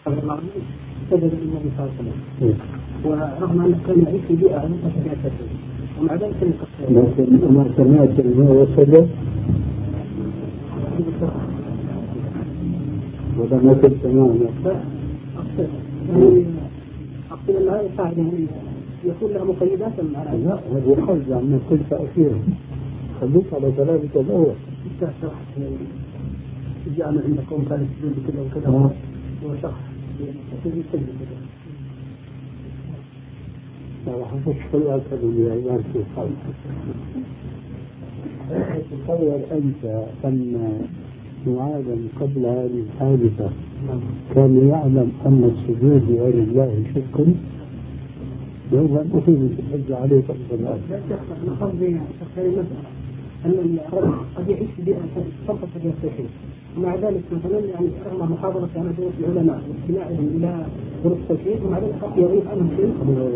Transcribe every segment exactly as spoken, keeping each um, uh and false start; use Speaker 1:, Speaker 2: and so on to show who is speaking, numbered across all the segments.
Speaker 1: رضي الله عنه سجد للنبي صلى الله عليه وسلم، ورغم أنه كان يعيش في بيئة لم تكن فيها التسجيل، ومع ذلك
Speaker 2: لكن ما سمعت الماء وسجد ولا ما كنت تماما.
Speaker 1: أقصد أن هذه القاعدة يكون لها مقيدات على
Speaker 2: لا هذه حجة من كل تأثير. خليك على كلامك الأول.
Speaker 1: أنت شرحت الجامع عندكم كان يسجد بكذا وكذا وشخص يسجد كذا.
Speaker 2: لا حفظ كل أكثر عبارة القول. تصور أنت أن معاذا قبل هذه الحادثة كان يعلم أن السجود لغير الله شرك؟ يوما أخذت الحجة عليه قبل الآن.
Speaker 1: لا شك أنا قصدي هذه المسألة أن الرجل قد يعيش في بيئة تنقص فيها التوحيد، ومع ذلك مثلا يعني رغم محاضرة عن دروس العلماء واستماعهم إلى دروس التوحيد ومع ذلك قد يغيب عنهم شيء.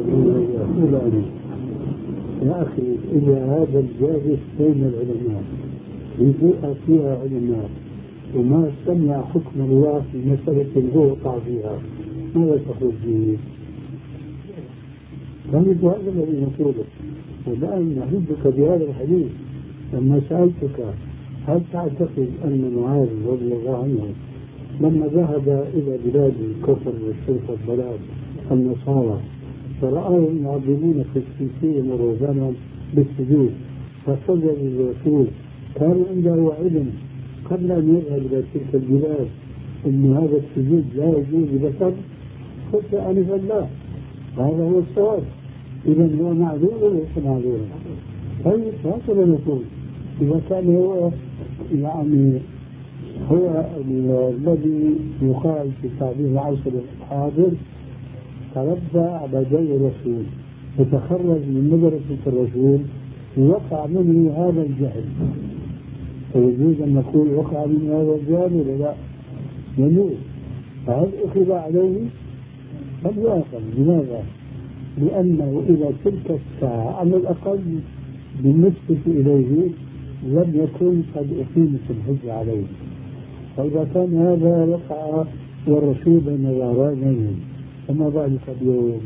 Speaker 2: يا أخي إذا هذا الجالس بين العلماء بيئة فيها علماء وما سمع حكم الله في مسألة هو وقع فيها ماذا تقول فيه؟ فهمت هذا الذي نقوله. والآن نهدك بهذا الحديث لما سألتك هل تعتقد أن معاذ رضي الله عنه لما ذهب إلى بلاد الكفر والشرك والضلال النصارى فرآهم يعظمون قسيسهم ورهبانهم بالسجود فسجد للرسول كان عنده علم قبل أن يذهب إلى تلك البلاد أن هذا السجود لا يجوز لبشر؟ قلت آنفا لا، هذا هو الصواب. إذا هو معذور وليس معذورا. طيب هكذا نقول إذا كان هو يعني هو الذي يقال في تعبير العصر الحاضر تربى على جو الرسول وتخرج من مدرسة الرسول ووقع منه هذا الجهل، فيجوز أن نقول وقع منه هذا الجهل ولا لا؟ يجوز. فهل أخذ عليه؟ بل يأخذ. لماذا؟ لأنه إلى تلك الساعة على الأقل بالنسبة إليه لم يكن قد أقيمت الحجة عليه. فإذا كان هذا وقع والرسول بين ظهرانين فما ذلك اليوم؟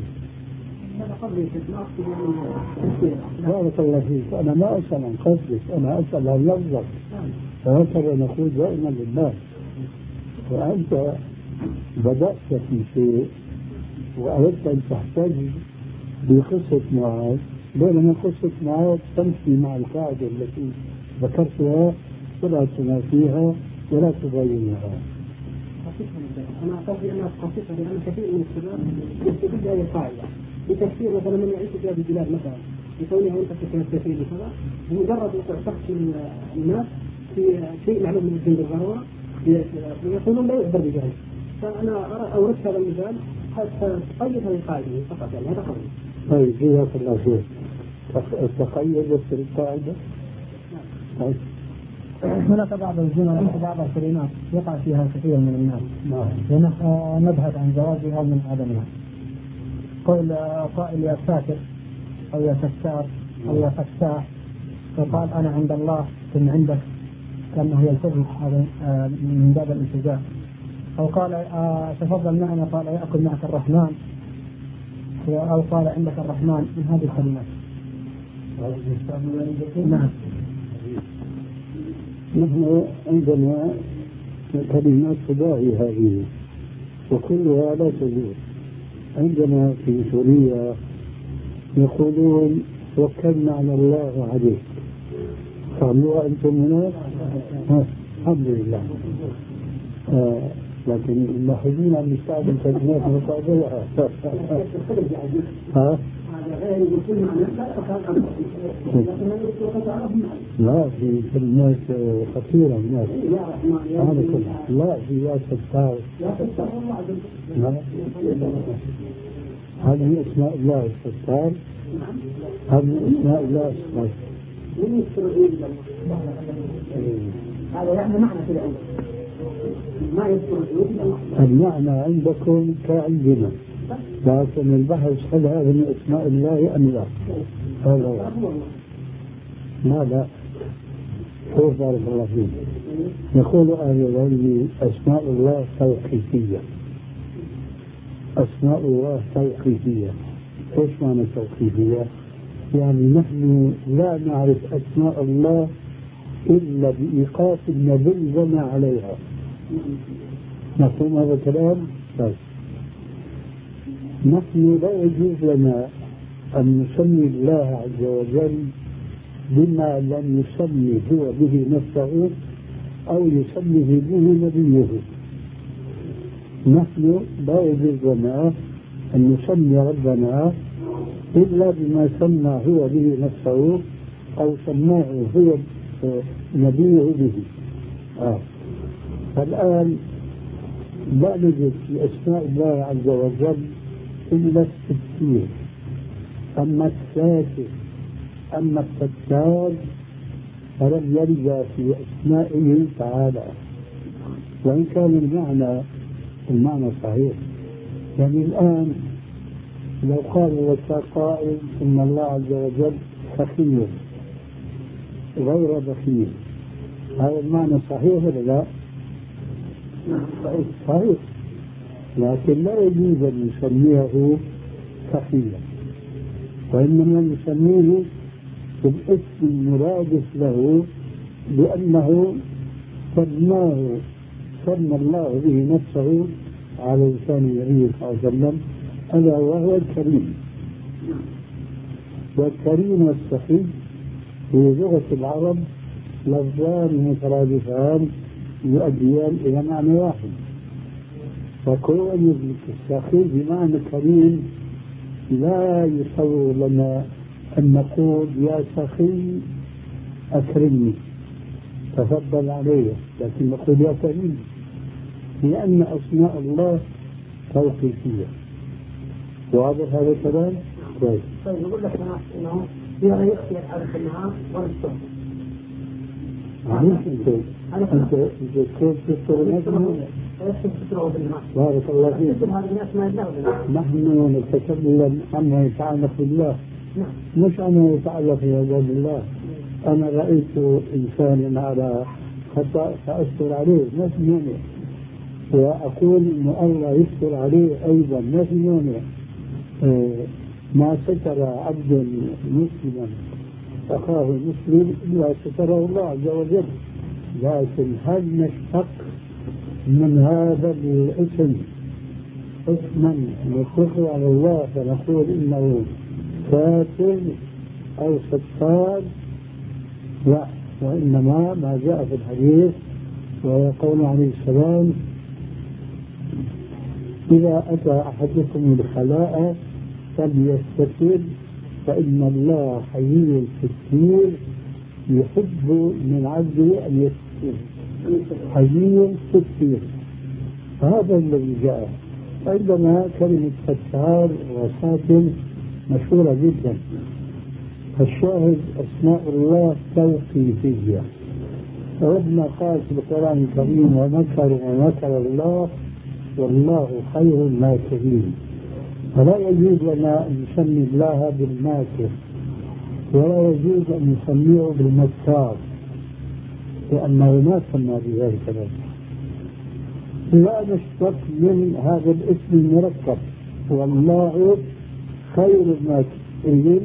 Speaker 2: بارك الله فيك. أنا ما أسأل عن قصدك، أنا أسأل عن لفظك. فهكذا نقول دائما لله. وأنت بدأت في شيء وأردت أن تحتاج بقصة معاذ، بينما قصة معاذ تمشي مع القاعدة التي ذكرتها ولا تنافيها ولا تباينها.
Speaker 1: أنا أعتقد أنها خاصة لأن كثير من الشباب يستفيد هذه القاعدة بتفسير مثلا من يعيش في هذه البلاد مثلا بكونها ينتفع في التفسير بكذا بمجرد تحكي الناس في شيء معلوم من الدين بالضرورة يقولون لا يعبر بجهل. فأنا أورد هذا المثال حتى تقيد هذه القاعدة فقط، يعني هذا قوي.
Speaker 2: طيب جزاك الله خير. تقيدت القاعدة؟
Speaker 1: نعم. هناك بعض الجمل وبعض الكلمات يقع فيها كثير من الناس نبحث عن جوازها من عدمها. قول قائل يا ساتر أو يا ستار أو يا فتاح، فقال أنا عند الله ثم عندك، كأنه يلتزم هذا من باب الالتزام. أو قال تفضل معنا، قال يأكل معك الرحمن، أو قال عندك الرحمن. من هذه الكلمات. نعم.
Speaker 2: نحن عندنا كلمات تضاهي هذه وكلها لا تجوز. عندنا في سوريا يقولون وكلنا على الله عليك، فعلوها أنتم هنا؟ الحمد لله. آه لكن الملاحظين عم يستعمل كلمات مقابلها. ها؟ لا في كلمات خطيرة هناك. لا في يا ستار. هذه اسماء الله الستار. هذه اسماء الله الستار.
Speaker 1: هذا يعني معنى كده ما يذكر
Speaker 2: المعنى عندكم كعندنا، لكن البحث هل هذا من اسماء الله ام لا؟ هذا ما لا شوف بارك الله فيك. يقول أهل العلم أسماء الله توقيفية، أسماء الله توقيفية. إيش معنى توقيفية؟ يعني نحن لا نعرف أسماء الله إلا بإيقاف النبي لنا عليها. مفهوم هذا الكلام؟ طيب. نحن لا يجوز لنا أن نسمي الله عز وجل بما لم يسمي هو به نفسه أو يسميه به نبيه. نحن لا يجوز لنا أن نسمي ربنا إلا بما سمى هو به نفسه أو سماه هو نبيه به. آه. فالآن لا نجد في أسماء الله عز وجل إلا التفسير. أما الساتر أما الستار فلم يرد في أسمائه تعالى، وإن كان المعنى المعنى صحيح. يعني الآن لو قال لك قائل إن الله عز وجل سخي غير بخيل، هذا المعنى صحيح ولا لا؟ صحيح، لكن لا يجوز أن نسميه سخيا، وإنما نسميه بالاسم المرادف له لأنه سماه سمى الله به نفسه على لسان النبي صلى الله عليه وسلم، ألا وهو الكريم. والكريم والسخي في لغة العرب لفظان مترادفان يؤديان إلى معنى واحد، فكون السخي بمعنى كريم لا يصور لنا أن نقول يا سخي أكرمني تفضل علي، لكن نقول يا كريم، لأن أسماء الله توقيفية. واضح هذا الكلام؟ كويس.
Speaker 1: طيب يقول لك أنه يرى يختلف على النهار والصبح.
Speaker 2: عميش أنت أنت أنت كيف تذكر نفسه؟ بارك الله فيك. نحن نتكلم عما يتعلق بالله، مش عما يتعلق بعباد الله. أنا رأيت إنسانا على خطأ فأستر عليه ما في مانع، وأقول إن الله يستر عليه أيضا ما في مانع. ما ستر عبد مسلما أخاه المسلم إلا ستره الله عز وجل. لكن هل نشتق من هذا الاسم اسما نطلقه على الله فنقول إنه ساتر أو ستار؟ لا، وإنما ما جاء في الحديث ويقول عليه السلام: إذا أتى أحدكم الخلاء فليستتر فإن الله حيي ستير يحب من عبده أن يستتر. حيي ستير هذا الذي جاء. عندما كلمة ستار وساتر مشهورة جدا، فالشاهد أسماء الله توقيفية. ربنا قال في القرآن الكريم: ومكروا ومكر الله والله خير الماكرين. فلا يجوز لنا أن نسمي الله بالماكر، ولا يجوز أن نسميه بالمكار، لأنه ما سمى بذلك الاسم. لا نشتق من هذا الاسم المركب والله خير الماكرين،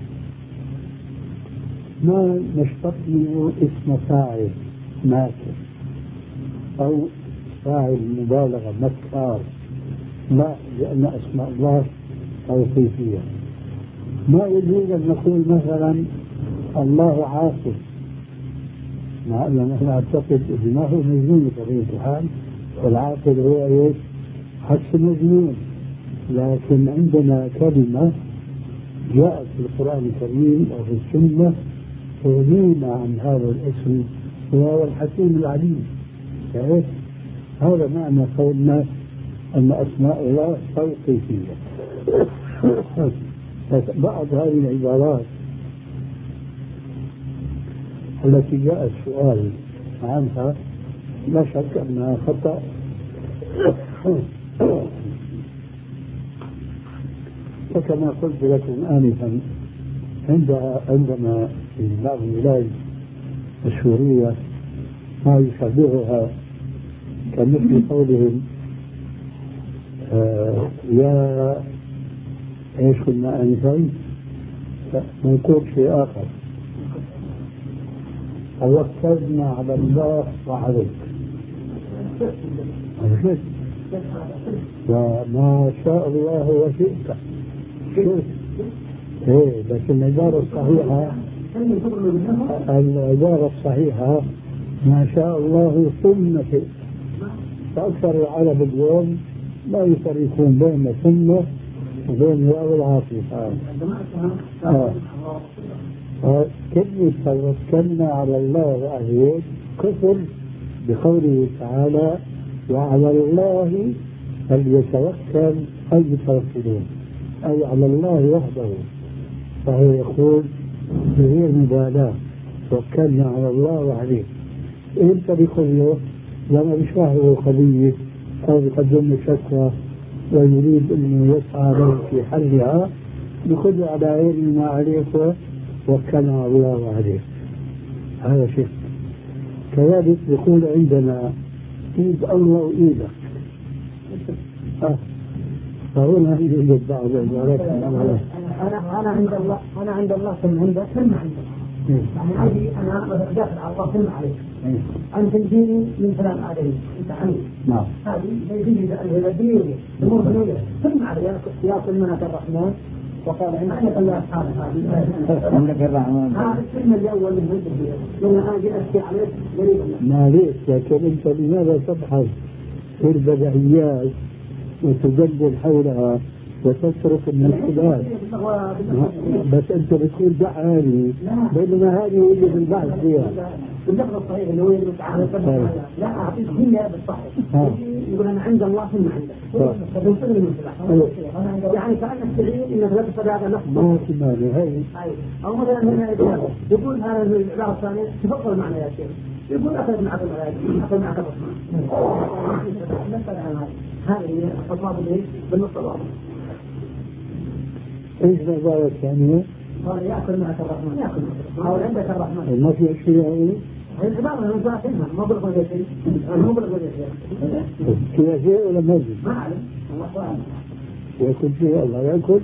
Speaker 2: ما نشتق منه اسم فاعل ماكر أو فاعل مبالغة مكار، لا، لأن أسماء الله توقيفية. ما يجوز أن نقول مثلا الله عاقل، مع أننا نعتقد أنه مجنون بطبيعة الحال، والعاقل هو إيش؟ حس مجنون. لكن عندنا كلمة جاءت في القرآن الكريم وفي السنة تغنينا عن هذا الاسم، وهو الحكيم العليم. كيف؟ هذا معنى قولنا أن أسماء الله توقيفية. بعض هذه العبارات التي جاء السؤال عنها لا شك أنها خطأ، وكما قلت لكم آنفا عندها عندما في بعض البلاد السورية ما يشبهها كمثل قولهم آه يا ايش قلنا انفا نقول شيء اخر. توكلنا على الله وعليك وما شاء الله وشئت شئت ايه. لكن العبارة الصحيحة العبارة الصحيحة ما شاء الله ثم شئت. فأكثر العرب اليوم لا يفرقون بين ثم وبين الواو العاطفة. آه. آه. كلمة توكلنا على الله وعليه كفر بقوله تعالى وعلى الله فليتوكل المتوكلون، أي على الله وحده. فهو يقول بغير مبالاة توكلنا على الله وعليه. انت بكله لما بيشرح له قضية أو بيقدم له شكوى ويريد أنه يسعى له في حلها بخذ على عيني ما عليك وكلنا على الله وعليه. هذا شيء. كذلك يقول عندنا ايد الله وايدك. آه. فهنا يوجد بعض العبارات.
Speaker 1: انا انا عند الله انا عند الله ثم عندك ثم عندك. يعني اجي انا داخل على الله ثم عليك. انت تجيني من كلام عليه انت عني.
Speaker 2: نعم.
Speaker 1: هذه تجي الدنيا الامور الدنيا ثم عليك يا منك الرحمن وقال عندك الله اصحابك
Speaker 2: عندك الرحمن.
Speaker 1: هذا الكلمه الاول من عندك لما اجي احكي عليك
Speaker 2: ما ليش. لكن انت لماذا تبحث في البديهيات وتجدد حولها وتترك المشكلات؟ بس انت بتقول دعاني بينما هذه هي البحث فيها.
Speaker 1: اللفظ الصحيح اللي هو يقول تعالى لا اعطيك هي بالصحيح يقول انا عند الله ثم عندك. يعني كانك تعين انك لا تستطيع هذا اللفظ.
Speaker 2: ما في مانع هي.
Speaker 1: او مثلا هنا يقول هذا العباره الثانيه تفضل معنا يا شيخ. يقول اخذ معك العلاج اخذ معك الرحمن. هذه الخطوات اللي بالنص الواضح.
Speaker 2: ايش العباره الثانيه؟
Speaker 1: قال ياكل معك الرحمن ياكل معك او عندك الرحمن.
Speaker 2: ما في شيء يعني؟
Speaker 1: هي العباره من ذاتها ما بلغ ولا شيء. مو بلغ ولا شيء.
Speaker 2: كذا شيء ولا ما في؟
Speaker 1: ما اعلم الله اعلم.
Speaker 2: ياكل شيء الله ياكل؟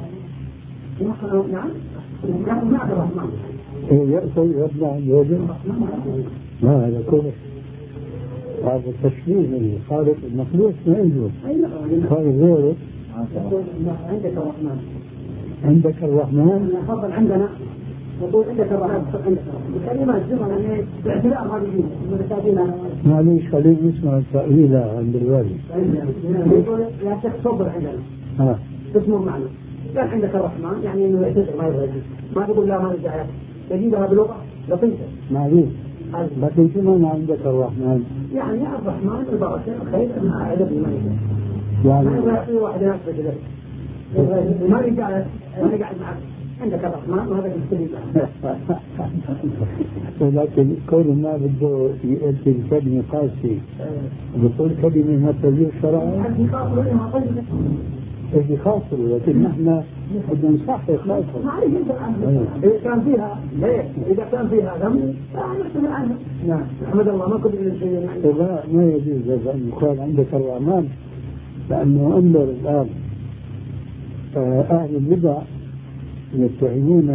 Speaker 1: نعم ياكل معك الرحمن.
Speaker 2: يأكل يطلع الوجه؟ لا هذا كفر. هذا تشبيه من خالق المخلوق ما عنده. خالق غيره.
Speaker 1: عندك الرحمن.
Speaker 2: عندك الرحمن؟
Speaker 1: فضل عندنا يقول عندك الرحمن عندك الكلمات جملة يعني باعتبار هذه المتابعين.
Speaker 2: معليش خلينا نسمع التأويل عند الوالد.
Speaker 1: يقول يا شيخ صبر عندنا.
Speaker 2: ها.
Speaker 1: اسمه معنى. قال عندك الرحمن يعني انه يعتذر ما يبغى ما تقول لا ما نرجع تجيبها بلغة لطيفة.
Speaker 2: معليش. لكن شنو ما عندك الرحمن؟
Speaker 1: يعني الرحمن البركة الخير ما عدد ما يجي.
Speaker 2: يعني
Speaker 1: ما يبغى واحد يناسب ذلك. ما يرجع ما يقعد معك. عندك الرحمن وهذا يستفيد.
Speaker 2: ولكن كون ما بده يأتي الكلمة قاسية بقول كلمة ما تليق شرعا. اللي خاصر لكن نحن بدنا نصحح خاصر.
Speaker 1: إذا كان فيها إذا كان فيها ذنب نحسن عنه. نعم أحمد الله ما كنت شيء.
Speaker 2: لا ما يجوز أن يقال عندك الرحمن لأنه انظر الآن أهل البدع يتهمون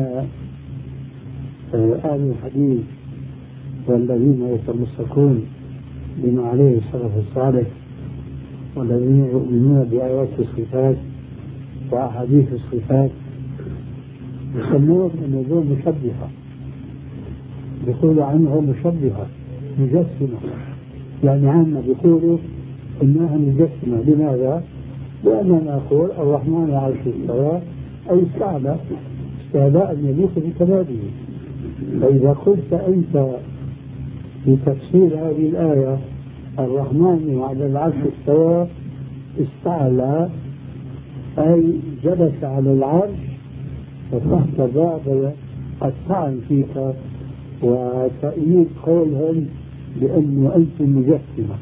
Speaker 2: أهل الحديث والذين يتمسكون بما عليه السلف الصالح والذين يؤمنون بآيات الصفات وأحاديث الصفات يسمون أن دول مشبهة. بيقولوا عنهم مشبهة مجسمة. يعني عنا بيقولوا إنها مجسمة. لماذا؟ لأننا نقول الرحمن على العرش استوى أي استعلى استعلاء يليق بكماله. فإذا قلت أنت في تفسير هذه الآية الرحمن على العرش استوى استعلى أي جلس على العرش فتحت باب الطعن فيك وتأييد قولهم بأنه أنت مجسمة.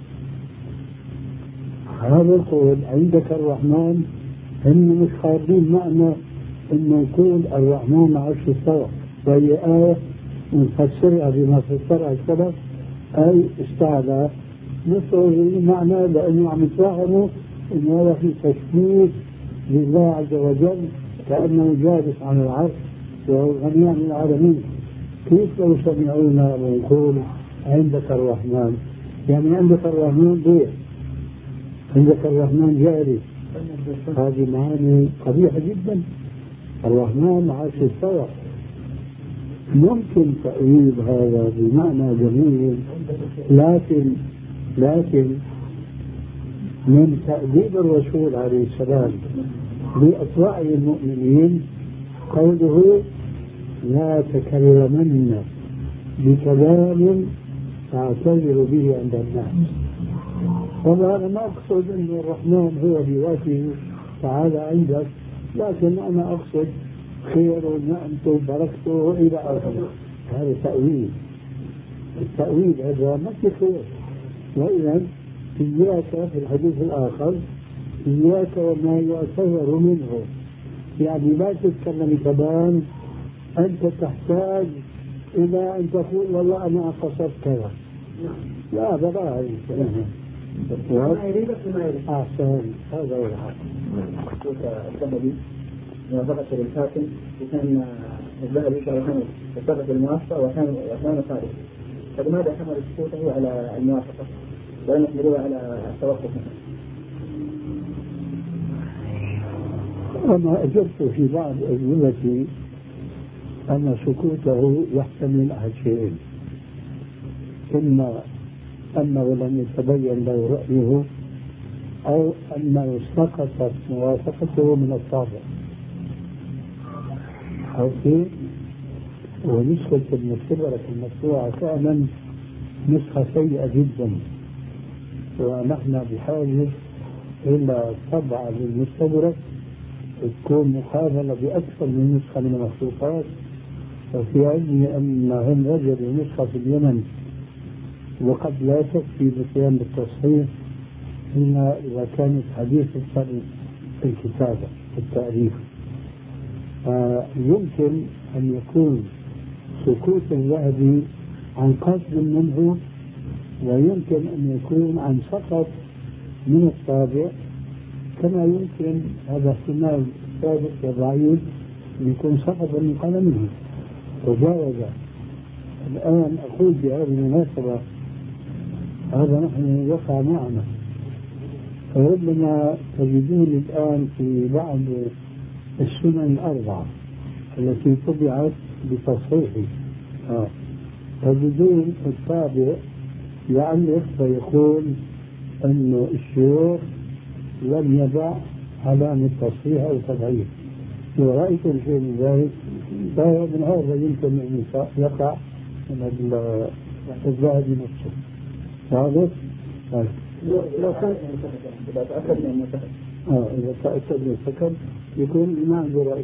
Speaker 2: هذا القول عندك الرحمن هم مش خارجين معنى أنه يكون الرحمن على العرش استوى وهي آية نفسرها بما فسرها السلف أي استعلى نصر المعنى لأنه عم يتوهموا إن هذا في تشبيه لله عز وجل كأنه جالس على العرش وهو الغني عن العالمين. كيف لو سمعونا ونقول عندك الرحمن؟ يعني عندك الرحمن ليه؟ عندك الرحمن جاري. هذه معاني قبيحة جدا. الرحمن عرش استوى. ممكن تأويل هذا بمعنى جميل، لكن لكن من تأديب الرسول عليه السلام لأتباع المؤمنين قوله لا تكلمن بكلام تعتذر به عند الناس. طبعا أنا ما أقصد أن الرحمن هو بذاته تعالى عندك، لكن أنا أقصد خير ونعمته وبركته إلى آخره. هذا تأويل. التأويل هذا ما في خير. وإذا إياك في الحديث الآخر إياك وما يعتذر منه، يعني لا تتكلم كلام أنت تحتاج إلى أن تقول والله أنا قصرت كذا. لا بلا ما يريدك وما يريد. أحسن. هذا هو الحق.
Speaker 1: الذهبي موافقة للحاكم وكان الذهبي كان يتصرف الموافقة وكان وكان صادق. فلماذا حمل سكوته على الموافقة ولم يحملوها على التوقف؟
Speaker 2: أنا أجبت في بعض أجوبتي أن سكوته يحتمل أحد شيئين: إما أنه لم يتبين له رأيه، أو أنه سقطت موافقته من الطابع. أوكي. ونسخة المستدرك المطبوعة فعلا نسخة سيئة جدا، ونحن بحاجة إلى طبعة للمستدرك تكون مقابلة بأكثر من نسخة من المخطوطات. وفي علمي أنهم وجدوا نسخة في اليمن وقد لا تكفي بقيام بالتصحيح إلا إذا كانت حديثة في الكتابة في التأليف. يمكن أن يكون سكوت الذهبي عن قصد منه، ويمكن أن يكون عن سقط من الطابع، كما يمكن هذا احتمال ثابت وضعيف يكون سقط من قلمه وجاوز. الآن أقول بهذه المناسبة هذا نحن يقع معنا، فربما تجدون الآن في بعض السنن الأربعة التي طبعت بتصحيح آه. تجدون الطابع يعلق فيقول أن الشيوخ لم يضع علامة تصحيح أو تضعيف. ورأيتم شيء من ذلك، فمن هذا يمكن أن يقع من الذهبي نفسه. واضح؟
Speaker 1: لو كان إذا تأكد من المسكن
Speaker 2: آه إذا تأكد من المسكن يكون ما عنده رأي.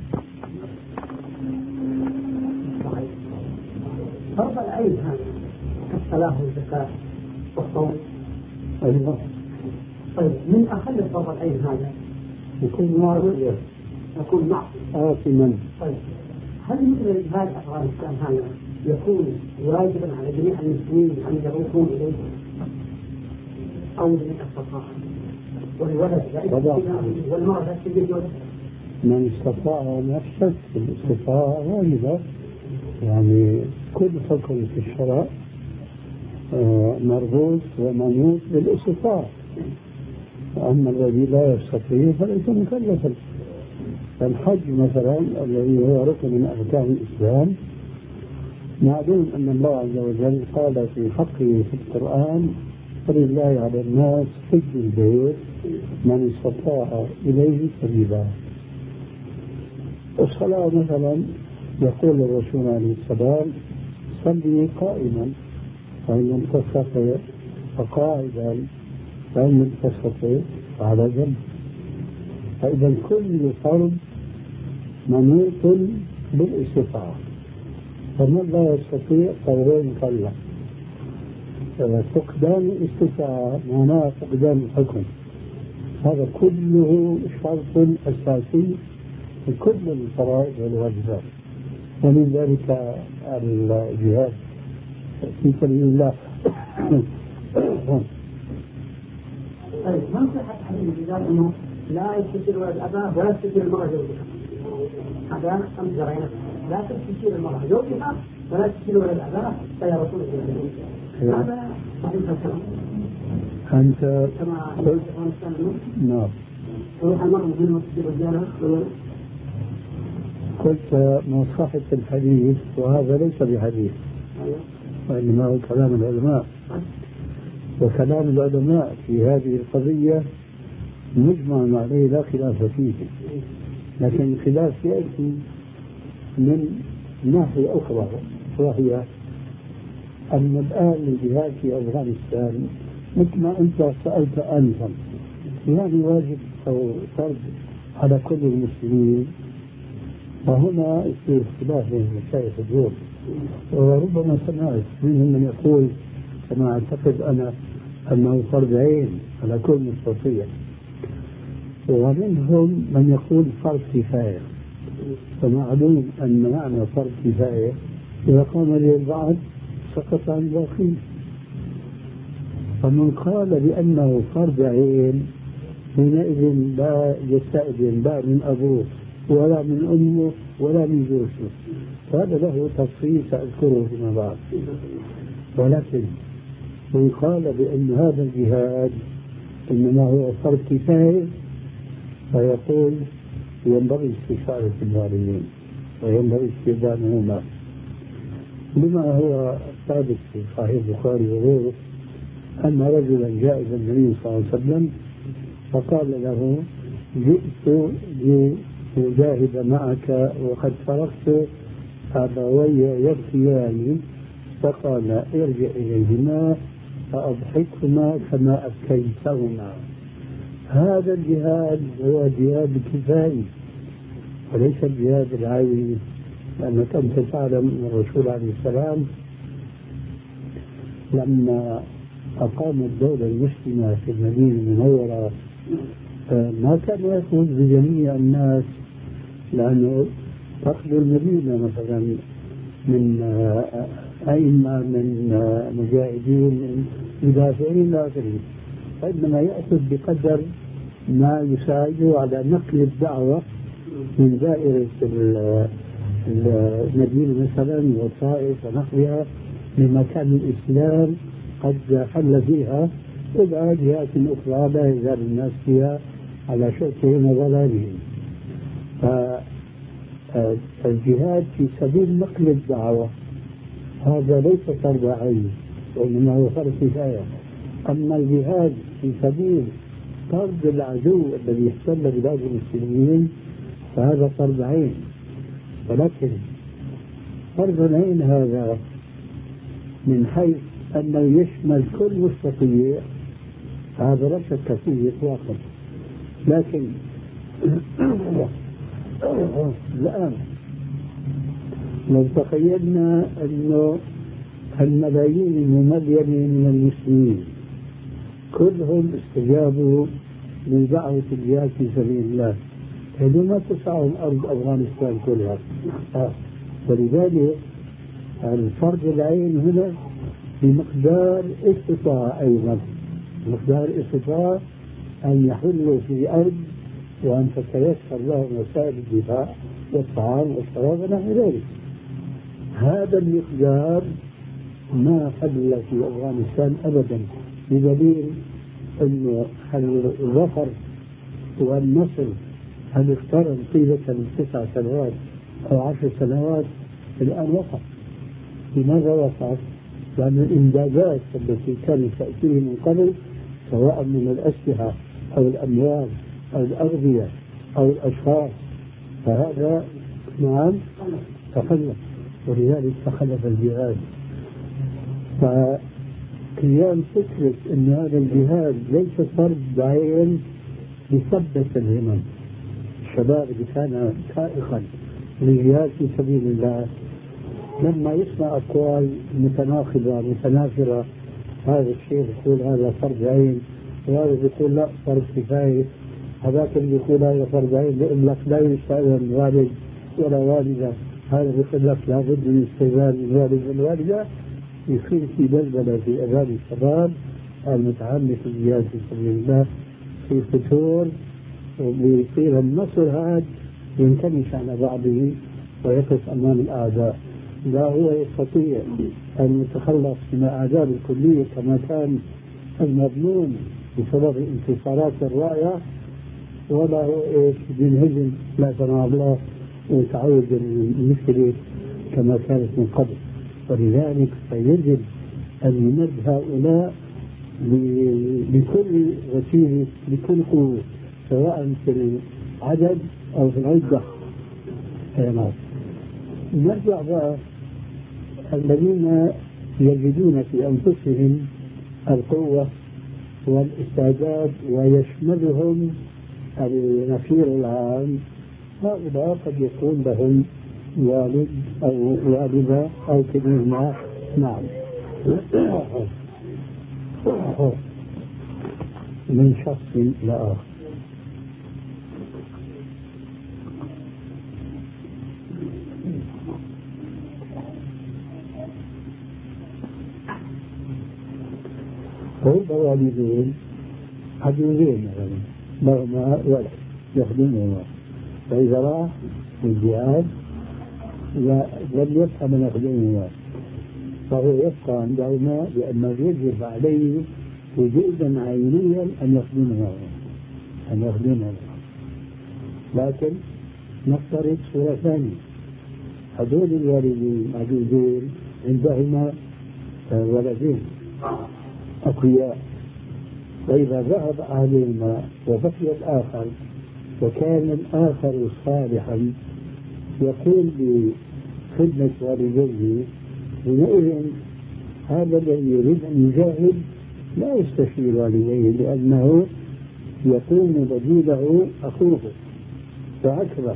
Speaker 1: فرض العين هذا كالصلاة والزكاة والصوم.
Speaker 2: أيضا.
Speaker 1: طيب من أخذ فرض العين هذا
Speaker 2: يكون معصية،
Speaker 1: يكون معصية
Speaker 2: آثما.
Speaker 1: طيب هل مثل إجهاد أفعال الإسلام هذا يكون واجبا على جميع المسلمين أن يروحون إليه أو من استطاع؟ والولد والمرأة لا تجد ولد.
Speaker 2: من استطاع نفسك الاستطاعة واجبة، يعني كل فقر في الشرع مربوط ومنوط بالاستطاعة. أما الذي لا يستطيع فليس مكلفا. الحج مثلا الذي هو ركن من أركان الإسلام، معلوم أن الله عز وجل قال في حقه في القرآن: ولله على الناس حج البيت من استطاع إليه سبيلا. الصلاة مثلا يقول الرسول عليه السلام: صلي قائما فإن لم تستطع فقاعدا فإن لم تستطع فعلى جنب. فإذا كل فرض منوط بالاستطاعة، فمن لا يستطيع فهو مكلف. فقدان الاستطاعة معناه فقدان الحكم. هذا كله شرط أساسي في كل الفرائض والواجبات، ومن ذلك الجهاد في سبيل الله.
Speaker 1: طيب ما صحة الحديث اللي قال انه لا يستشير ولد اباه ولا يستشير المرأة زوجها؟ هذا خمس جرائم. لا تستشير المرأة زوجها ولا تستشير ولد اباه فيا رسول الله. هذا حديث الكلام.
Speaker 2: أنت
Speaker 1: كما قلت
Speaker 2: نعم.
Speaker 1: روح المرء من مسجد الرجال
Speaker 2: قلت من صحة الحديث وهذا ليس بحديث وإنما هو كلام العلماء، وكلام العلماء في هذه القضية مجمع عليه لا خلاف فيه، لكن الخلاف يأتي من ناحية أخرى، وهي أن الآن الجهاد في أفغانستان مثل ما أنت سألت آنفا يعني واجب أو فرض على كل المسلمين، وهنا يصير اختلاف بين المشايخ اليوم، وربما سمعت منهم من يقول كما أعتقد أنا أنه فرض عين على كل مستطيع، ومنهم من يقول فرض كفاية. ومعلوم أن معنى فرض كفاية إذا قام به البعض سقط عن الباقين، فمن قال بأنه فرض عين حينئذ لا يستأذن لا من أبوه ولا من أمه ولا من زوجته، هذا له تفصيل سأذكره فيما بعد. ولكن من قال بأن هذا الجهاد إنما هو فرض كفاية فيقول ينبغي استشارة الوالدين وينبغي استئذانهما، لما هو ثابت في صحيح البخاري وغيره أن رجلا جاء إلى النبي صلى الله عليه وسلم فقال له جئت لأجاهد معك وقد تركت أبوي يبكيان، فقال ارجع إليهما فأضحكهما كما أبكيتهما. هذا الجهاد هو جهاد كفائي وليس الجهاد العيني، لأنك أنت تعلم أن الرسول عليه السلام لما أقام الدولة المسلمة في المدينة المنورة ما كان يأخذ بجميع الناس، لأنه أخذ المدينة مثلا من أئمة من مجاهدين من مدافعين إلى آخره، فإنما يأخذ بقدر ما يساعده على نقل الدعوة من دائرة المدينة مثلا والطائف ونقلها لمكان الإسلام قد حل فيها إلى جهات أخرى لا يزال الناس فيها على شركهم وضلالهم. فالجهاد في سبيل نقل الدعوة هذا ليس فرض عين وإنما هو فرض كفاية. أما الجهاد في سبيل طرد العدو الذي يحتل بلاد المسلمين فهذا فرض عين، ولكن فرض العين هذا من حيث أنه يشمل كل مستطيع هذا لا شك فيه إطلاقا. لكن الآن لو تخيلنا أنه الملايين المملينة من المسلمين كلهم استجابوا لدعوة الجهاد في سبيل الله، هذول ما تسعهم أرض أفغانستان كلها. ولذلك الفرض العين هنا بمقدار استطاع أيضا، مقدار استطاع أن يحلوا في أرض وأن تتيسر لهم وسائل الدفاع والطعام والشراب ونحو ذلك. هذا المقدار ما حل في أفغانستان أبدا، بدليل أنه الظفر والنصر هل اقترب طيلة تسع سنوات أو عشر سنوات الآن وقف. لماذا وقف؟ لأن الإمدادات التي كانت تأتيه من قبل سواء من الأسلحة أو الأموال أو الأغذية أو الأشخاص فهذا نعم تخلف، ولذلك تخلف الجهاد. فقيام فكرة أن هذا الجهاد ليس فرض عين يثبت الهمم. الشباب اللي كان سائقا للجهاد في سبيل الله لما يسمع أقوال متناقضة متنافرة، هذا الشيء يقول هذا فرض عين وهذا يقول لا فرض كفاية، هذاك اللي يقول هذا فرض عين يقول لك لا يستأذن والد ولا والدة، هذا يقول لك لابد من استئذان الوالد والوالدة، يصير في بلبلة في أذهان الشباب المتعمد في الجهاد في سبيل الله في فتور، وبيصير النصر هذا ينكمش على بعضه ويقف أمام الأعداء. لا هو يستطيع أن يتخلص من الأعداء الكلية كما كان المظنون بسبب الانتصارات الرائعة، ولا هو إيش بينهزم لا سمح الله وتعود المشكلة كما كانت من قبل. ولذلك فيجب أن يمد هؤلاء بكل وسيلة بكل قوة، سواء في العدد أو في العدة. نرجع بقى الذين يجدون في أنفسهم القوة والاستعداد ويشملهم النفير العام، هؤلاء قد يكون لهم والد أو والدة أو كلمة. نعم، من شخص لآخر. هم والدين عجوزين مثلا لهما ولد يخدمهما، فإذا راح الجهاد لم يبقى من يخدمهما، فهو يبقى عندهما لأنه يجب عليه وجودا عينيا أن يخدمهما أن يخدمهما. لكن نفترض صورة ثانية، هذول الوالدين عجوزين عندهما ولدين أقوياء، وإذا ذهب أحدهما وبقي الآخر وكان الآخر صالحا يقوم بخدمة والديه، حينئذ هذا الذي يريد أن يجاهد لا يستشير والديه، لأنه يكون بديله أخوه وأكبر.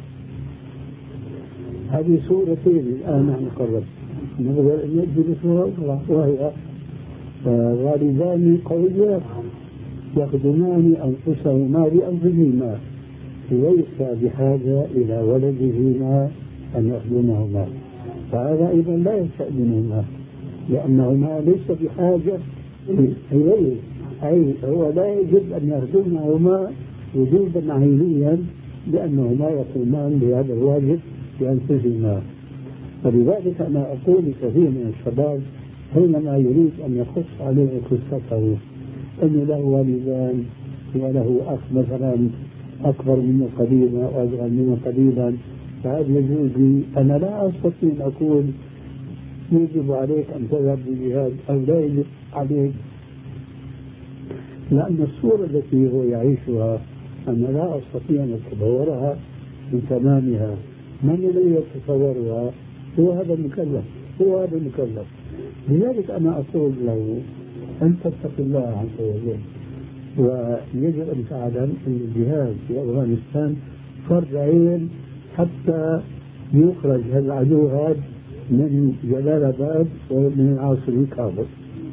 Speaker 2: هذه صورتين الآن نحن قررنا نقدر أن يجد صورة أخرى، وهي والدان قويان يخدمان أنفسهما لأنفسهما، ليس بحاجة إلى ولدهما أن يخدمهما، فهذا أيضا لا يستأذنهما لأنهما ليس بحاجة إليه، أي هو لا يجب أن يخدمهما وجودا عينيا لأنهما يقومان بهذا الواجب بأنفسهما. ولذلك أنا أقول لكثير من الشباب حينما يريد أن يقص عليه قصته أن له والدان وله أخ مثلا أكبر منه قليلا وأصغر منه قليلا، فهذا يجوز لي. أنا لا أستطيع أن أقول يجب عليك أن تذهب للجهاد أو لا يجب عليك، لأن الصورة التي هو يعيشها أنا لا أستطيع أن أتصورها بتمامها. من الذي يتصورها؟ هو هذا المكلف، هو هذا المكلف. لذلك أنا أقول له أن تتق الله عز وجل، ويجب أن تعلم أن الجهاد في أفغانستان فرض عين حتى يخرج هذا العدو هذا من جلال آباد ومن العاصمة كابل.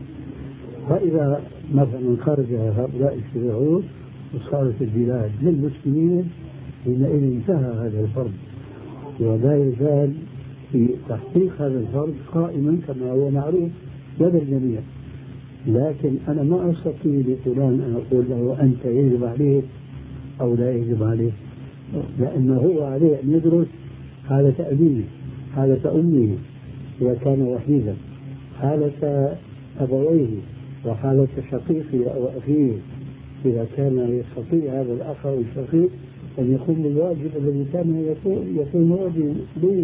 Speaker 2: فإذا مثلا خرج هؤلاء الشيوعيون وصارت البلاد للمسلمين حينئذ انتهى هذا الفرض، ولا يزال في تحقيق هذا الفرض قائما كما هو معروف لدى الجميع. لكن أنا ما أستطيع لفلان أن أقول له أنت يجب عليك أو لا يجب عليك، لأنه هو عليه أن يدرس حالة أبيه، حالة أمه إذا كان وحيدا، حالة أبويه، وحالة شقيقه أو أخيه إذا كان يستطيع هذا الأخ أو الشقيق أن يقوم بالواجب الذي كان يقوم به.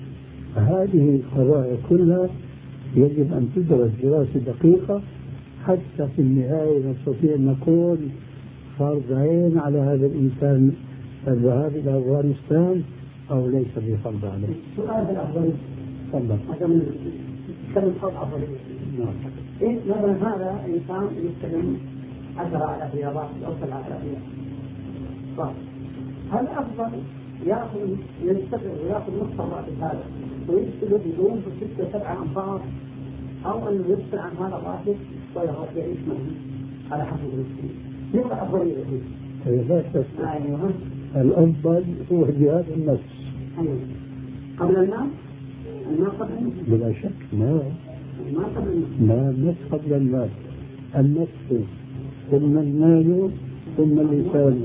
Speaker 2: هذه القضايا كلها يجب أن تدرس دراسة دقيقة حتى في النهاية نستطيع أن نقول فرض عين على هذا الإنسان الذهاب إلى أفغانستان أو ليس بفرض عليه.
Speaker 1: سؤال الأفضل
Speaker 2: تفضل.
Speaker 1: هذا من كلمة فرض أفضل. نعم. إيه مثلا هذا إنسان يتكلم عشرة على رياضات أو سبعة على رياضات، هل أفضل يأخذ يستقر ويأخذ نصف الراتب هذا ويشتغل بدون في ستة سبعة أنفار، أو أن يفصل عن هذا الراتب ويعيش معه على حسب المسلمين؟ يبقى أفضلية فيه.
Speaker 2: لا شك. أيوه. الأفضل هو جهاد النفس.
Speaker 1: أيوه. قبل المال؟ المال قبل المال؟
Speaker 2: بلا شك. ما
Speaker 1: المال قبل المال.
Speaker 2: ما النفس قبل المال. النفس ثم المال ثم اللسان.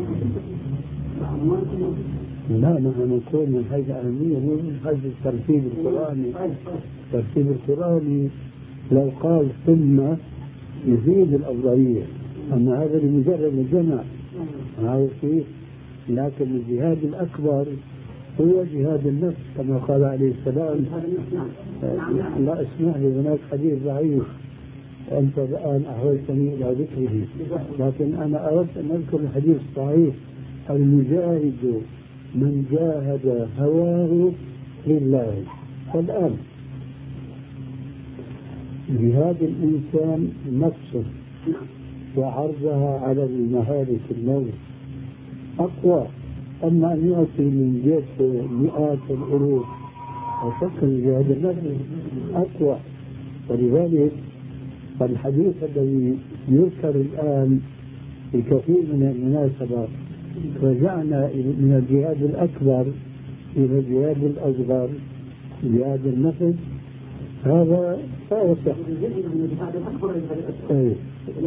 Speaker 2: لا نحن نقول من حيث أهمية مو من حيث الترتيب القرآني. الترتيب القرآني لو قال ثم يزيد الأفضلية، أما هذا لمجرد الجمع عارف كيف؟ لكن الجهاد الأكبر هو جهاد النفس كما قال عليه السلام. لا اسمح لي، هناك حديث ضعيف أنت الآن أحوجتني إلى ذكره، لكن أنا أردت أن أذكر الحديث الصحيح: المجاهد من جاهد هواه لله. فالآن جهاد الإنسان نفسه وعرضها على المهالك الموت أقوى، أما أن يعطي من جهة مئات الألوف وشكل جهاد النفس أقوى. ولذلك فالحديث الذي يذكر الآن في كثير من المناسبات رجعنا من الجهاد الأكبر إلى الجهاد الأصغر، جهاد النفس، هذا واضح. اي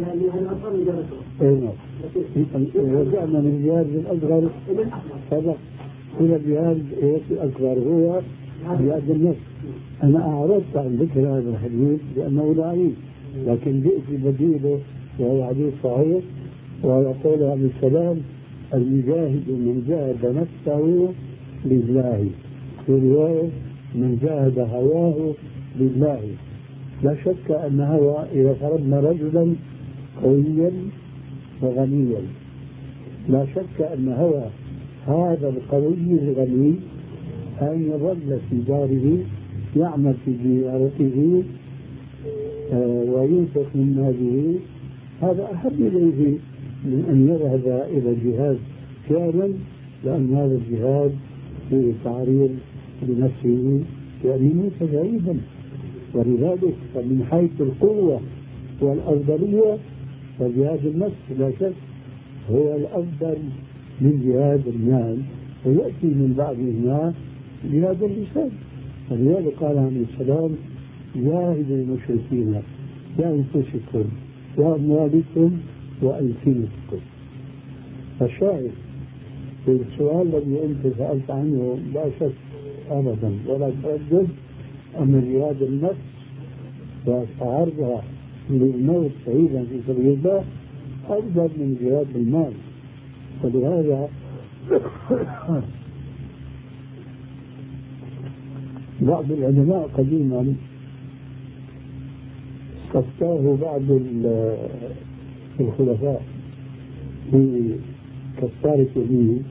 Speaker 2: رجعنا من الجهاد الأصغر هذا إلى الجهاد الأكبر هو جهاد النفس. أنا أعرضت عن ذكر هذا الحديث لأنه ضعيف، لكن جئت بديله وهو حديث صحيح، ويقول عليه السلام: المجاهد من جاهد نفسه لله، في رواية من جاهد هواه لله. لا شك أن هو إذا فرضنا رجلا قويا وغنيا، لا شك أن هو هذا القوي الغني أن يظل في داره يعمل في زيارته آه وينفق من ماله، هذا أحب إليه من أن يذهب إلى الجهاد فعلا، لأن هذا الجهاد فيه تعريض لنفسه يعني يموت بعيدا. ولذلك فمن حيث القوة والأفضلية فجهاد النفس لا شك هو الأفضل من جهاد المال، ويأتي من بعدهما جهاد اللسان. ولذلك قال عليه السلام: جاهدوا المشركين بأنفسكم وأموالكم وألسنتكم. فالشاهد في السؤال الذي أنت سألت عنه لا شك أبدا ولا تردد أن جهاد النفس وتعرضها للموت شهيدا في سبيل الله أفضل من جهاد المال. ولهذا بعض العلماء قديما استفتاه بعض الخلفاء في كفارة يمين،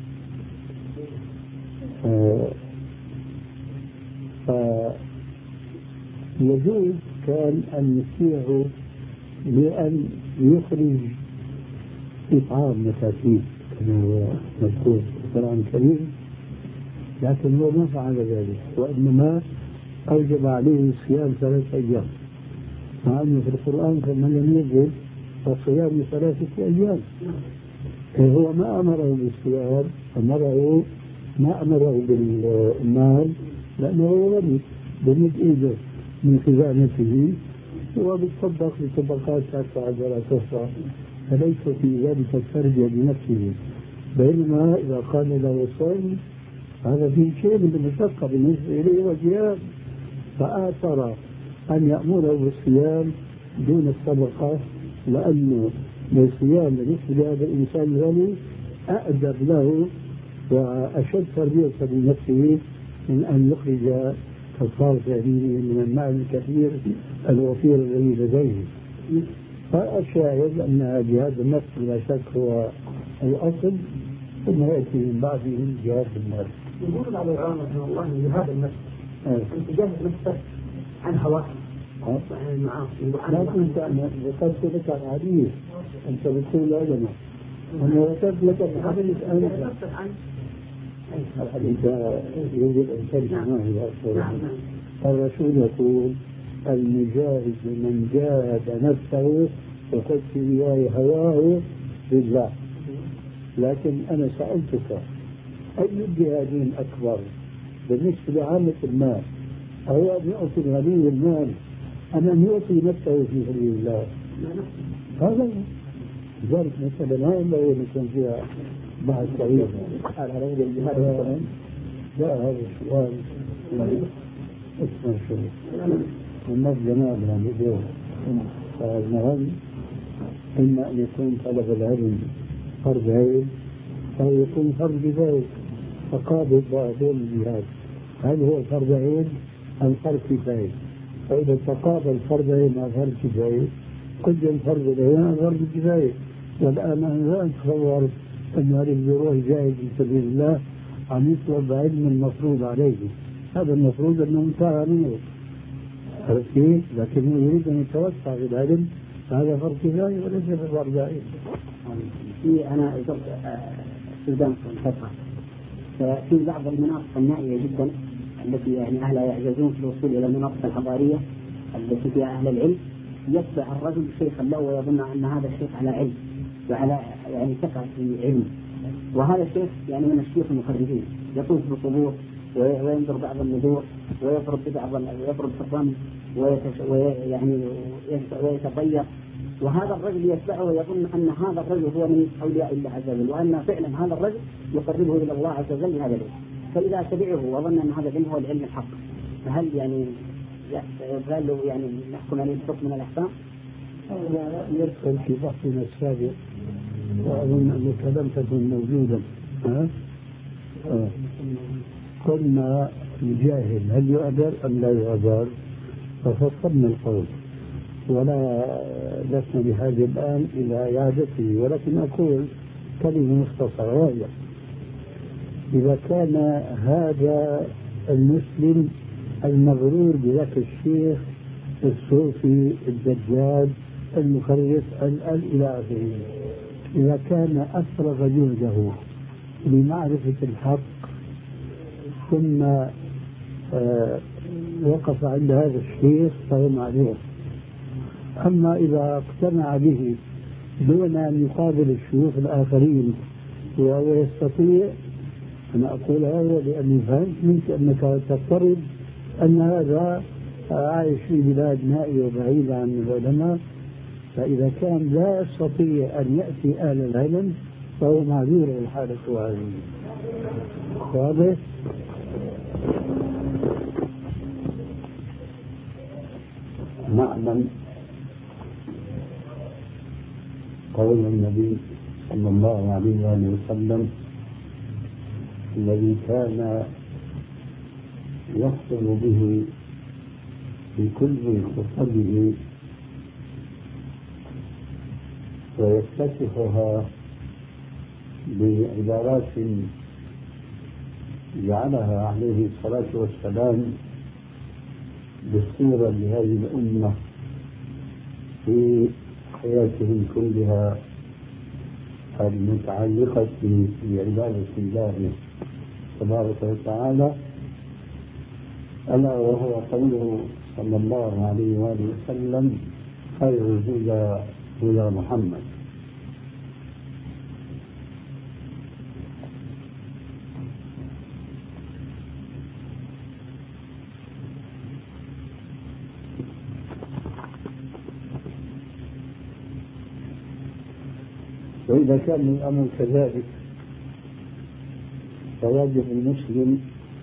Speaker 2: فيجوز كان أن يفتيه بأن يخرج إطعام مساكين كما هو مذكور في القرآن الكريم، لكن هو ما فعل ذلك، وإنما أوجب عليه صيام ثلاثة أيام، مع أنه في القرآن فمن لم يجد فصيام ثلاثة أيام. هو ما أمره بالصيام، أمره ما أمره بالمال لأنه غني بمد إيده من خزانته وبتصدق بطبقات تدفع ولا تدفع، فليس في ذلك التربية بنفسه. بينما إذا قال له صوم هذا في شيء من المشقة بالنسبة إليه وجهاد، فآثر أن يأمره بالصيام دون الصدقة، لأنه الصيام بالنسبة لهذا الإنسان الغني أأدب له وأشد تربية لنفسه من أن يخرج كفارة يمينه من المال الكثير الوفير الذي لديه. فالشاهد أن جهاد النفس لا شك هو الأصل، ثم يأتي من بعده جهاد المال.
Speaker 1: يقول على العلماء رحمه الله جهاد النفس أن تجاهد نفسك عن هواك وعن المعاصي.
Speaker 2: لكن أنت ذكرت لك الحديث، أنت بتقول العلماء، أنا ذكرت لك الحديث أنت الحديث يوجد أن ترجع معه. الرسول يقول: المجاهد من جاهد نفسه وقد في رواية هواه لله. لكن أنا سألتك أي الجهادين أكبر بالنسبة لعامة المال؟ هو أن يعطي الغني المال أم أن يعطي نفسه في سبيل الله؟ هذا لذلك مثلا ما ينبغي أن يكون فيها بحث طويل. لا هذا السؤال اسمه شو الناس جمال يعني اليوم فالمهم إما أن يكون طلب العلم فرض عين أو يكون فرض كفاية فقابل بعضهم الجهاد. هل هو فرض عين أم فرض كفاية؟ فإذا تقابل فرض عين مع فرض كفاية قدم فرض العين على فرض الكفاية. والآن أنا لا أتصور أن هذا بيروح جاهد في سبيل الله عم يطلب علم المفروض عليه. هذا المفروض أنه انتهى منه عرفت كيف؟ لكنه يريد أن يتوسع في العلم هذا فرض كفاية وليس فرض عين.
Speaker 3: في أنا زرت السودان في فترة ففي بعض المناطق النائية جدا التي يعني أهلها يعجزون في الوصول إلى المناطق الحضارية التي فيها أهل العلم يتبع الرجل شيخا له ويظن أن هذا الشيخ على علم وعلى يعني ثقة في علم. وهذا الشيخ يعني من الشيوخ المخرجين يطوف بالقبور وينظر بعض النذور ويضرب بعض ويضرب في الرمل ويعني ويتطير. وهذا الرجل يتبعه ويظن أن هذا الرجل هو من أولياء الله عز وجل وأن فعلا هذا الرجل يقربه إلى الله عز وجل بهذا العلم. فإذا تبعه وظن أن هذا العلم هو العلم الحق فهل يعني قال له يعني نحكم عليه بحكم من الأحكام؟
Speaker 2: هذا يدخل في بحثنا السابق وأظن أنك لم تكن موجودا. ها؟ آه. قلنا الجاهل هل يعذر أم لا يعذر؟ ففصلنا القول ولا لسنا بحاجة الآن إلى إعادته ولكن أقول كلمة مختصرة وهي إذا كان هذا المسلم المغرور بذاك الشيخ الصوفي الدجال المخرف ال إلى آخره إذا كان أفرغ جهده لمعرفة الحق ثم آه وقف عند هذا الشيخ فهو معذور. أما إذا اقتنع به دون أن يقابل الشيوخ الآخرين وهو يستطيع أنا أقول هذا لأني فهمت منك أنك تفترض أن هذا عايش في بلاد نائية وبعيدة عن العلماء فإذا كان لا يستطيع أن يأتي أهل العلم فهو معذور الحالة هذه. واضح؟ نعلم قول النبي صلى الله عليه وآله وسلم الذي كان يحصل به في كل خطبه ويفتتحها بعبارات جعلها عليه الصلاة والسلام دستورا لهذه الأمة في حياتهم كلها المتعلقة بعبادة الله تبارك وتعالى ألا وهو قوله صلى الله عليه وآله وسلم خير الهدى هدى محمد. وإذا كان الأمر كذلك فواجب المسلم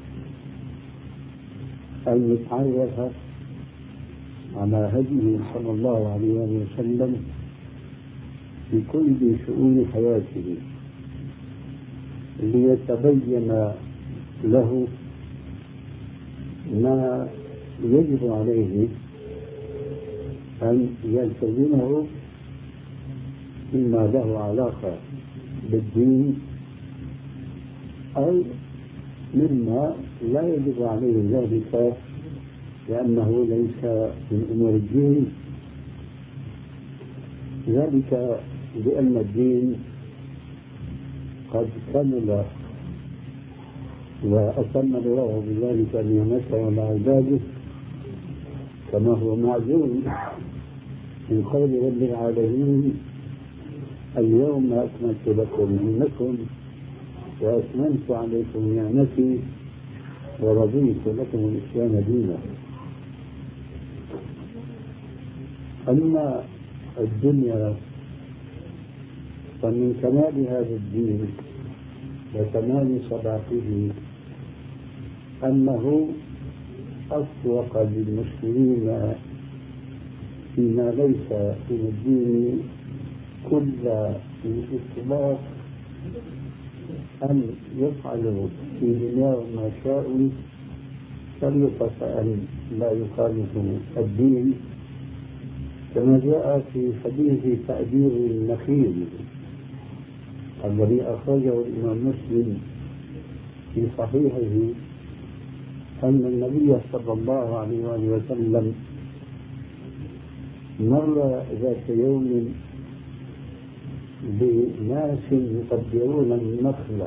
Speaker 2: أن يتعرف على هديه صلى الله عليه وسلم في كل شؤون حياته ليتبين له ما يجب عليه أن يلتزمه مما له علاقة بالدين أو مما لا يجب عليه ذلك لأنه ليس من أمور الدين، ذلك لأن الدين قد كمل وأتم الله بذلك نعمته على عباده كما هو معلوم من قول رب العالمين اليوم أكملت لكم دينكم وأتممت عليكم نعمتي ورضيت لكم الإسلام دينا. أما الدنيا، فمن كمال هذا الدين وكمال صداقته أنه أسوق للمسلمين فيما ليس من الدين كل الإطلاق أن يفعلوا في دنياهم ما شاءوا شريطة أن لا يخالفوا الدين، كما جاء في حديث تأجير النخيل الذي أخرجه الإمام مسلم في صحيحه أن النبي صلى الله عليه وسلم مر ذات يوم بناس يقدرون النخل،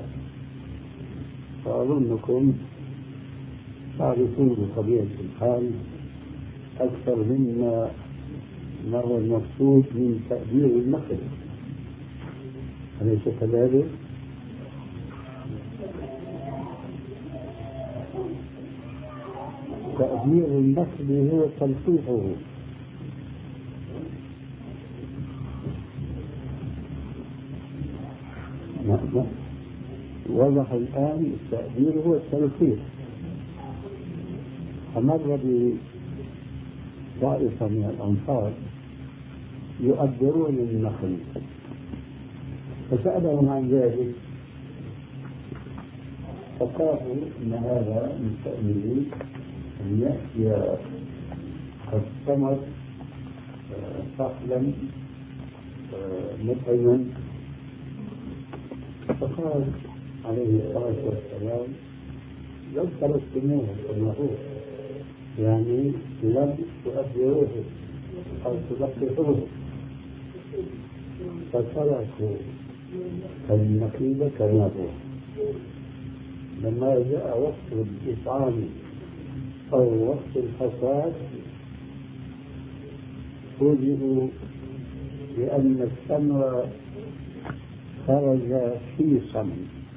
Speaker 2: فأظنكم تعرفون بطبيعة الحال أكثر مما ما هو المقصود من تأجير النخل، أليس كذلك؟ تأجير النخل هو تلقيحه، وضح الآن التأجير هو التلقيح. فمر بطائفة من الأنصار يؤجرون النخل، فسألهم عن ذلك فقالوا إن هذا من شأنه أن يأتي الثمر صحلا مطعما، فقال عليه الصلاة والسلام لو تركتموه كما هو، يعني لم تؤجروه أو تلقحوه، فتركوا النخيل كما هو. لما جاء وقت الإطعام أو وقت الحصاد فوجئوا بأن الثمر خرج شيصا،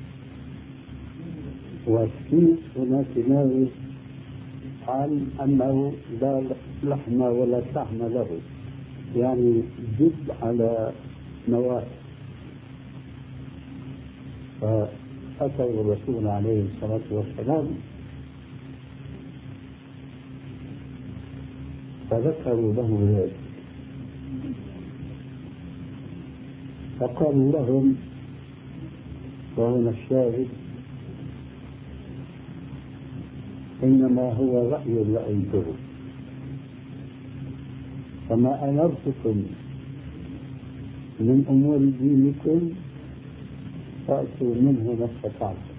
Speaker 2: والشيص هنا كناية عن أنه لا لحم ولا شحم له، يعني جد على نواة. فأتوا الرسول عليه الصلاة والسلام فذكروا له ذلك، فقالوا لهم، وهنا الشاهد، إنما هو رأي رأيته، فما أمرتكم من أمور دينكم فأتوا منه ما استطعتم،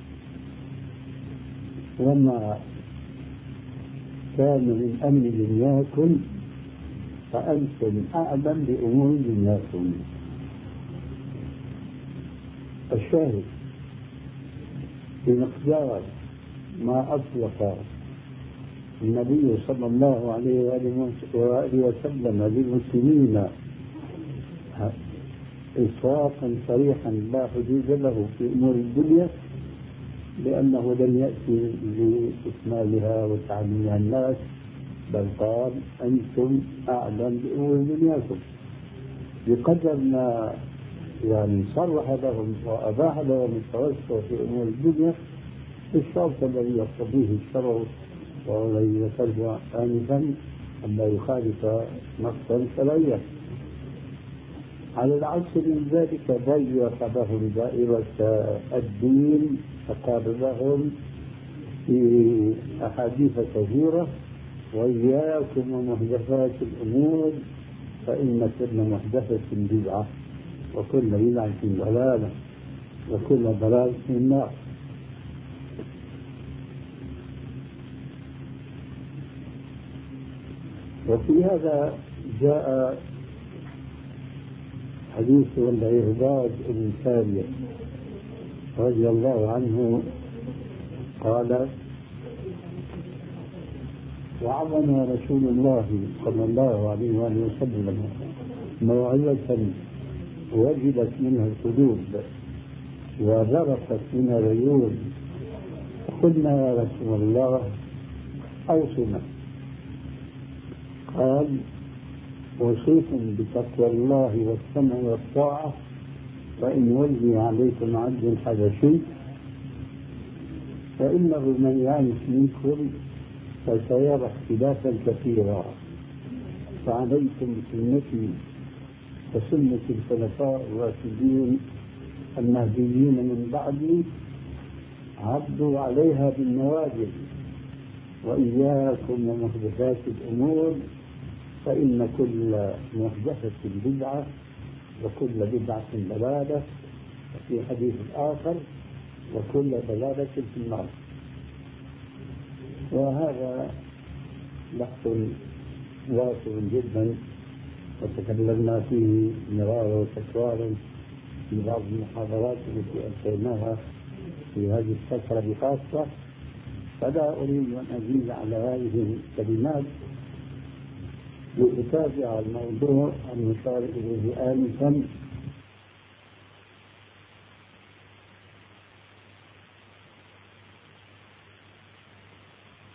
Speaker 2: وما كان من أمر دنياكم فأنتم أعلم بأمور دنياكم. الشاهد بمقدار ما أطلق النبي صلى الله عليه وآله وسلم للمسلمين إطلاقا صريحا لا حدود له في أمور الدنيا، لأنه لم يأتي بإكمالها وتعليمها الناس، بل قال أنتم أعلم بأمور دنياكم، بقدر ما يعني صرح لهم وأباح لهم التوسع في أمور الدنيا بالشرط الذي يقتضيه الشرع، وهو الذي ذكره آنفا أن لا يخالف نصا شرعيا. على العكس من ذلك ضيق لهم دائرة الدين، فقال لهم في أحاديث كثيرة: وإياكم ومحدثات الأمور فإن كل محدثة بدعة وكل بدعة ضلالة وكل ضلالة في النار. وفي هذا جاء حديث العرباض بن سارية رضي الله عنه قال: وعظنا رسول الله صلى الله عليه وسلم موعظة وجلت منها القلوب وذرفت منها العيون، قلنا يا رسول الله أوصنا. قال: أوصيكم بتقوى الله والسمع والطاعة وإن ولي عليكم عبد حبشي فإنه من يعيش منكم فسيرى اختلافا كثيرا فعليكم سنتي وسنة الخلفاء الراشدين المهديين من بعدي عضوا عليها بالنواجذ وإياكم ومحدثات الأمور فإن كل محدثة بدعة وكل بدعة ضلالة وفي حديث آخر وكل ضلالة في النار. وهذا بحث واسع جدا وتكلمنا فيه مرارا وتكرارا في بعض المحاضرات التي ألقيناها في هذه الفترة بخاصة، فلا أريد أن أزيد على هذه الكلمات لأتابع الموضوع المشار إليه آنفا